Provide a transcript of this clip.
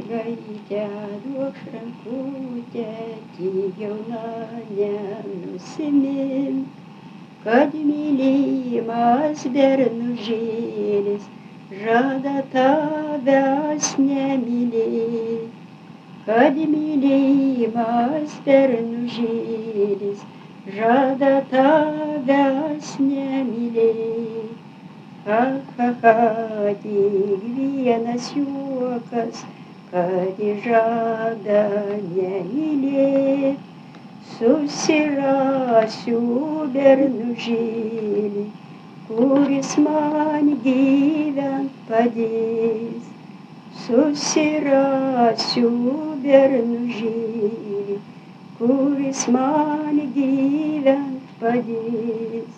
mergaitė, duok rankutę, tik jauna nenusimink, kad mylimas bernužėlis žada tavęs nemylėt, kad mylimas bernužėlis žada tavęs nemylėt. Tik vienas juokas, kad žada nemylėt. Susirasiu bernužėlį, kuris man gyvent padės. Susirasiu bernužėlį, kuris man gyvent padės.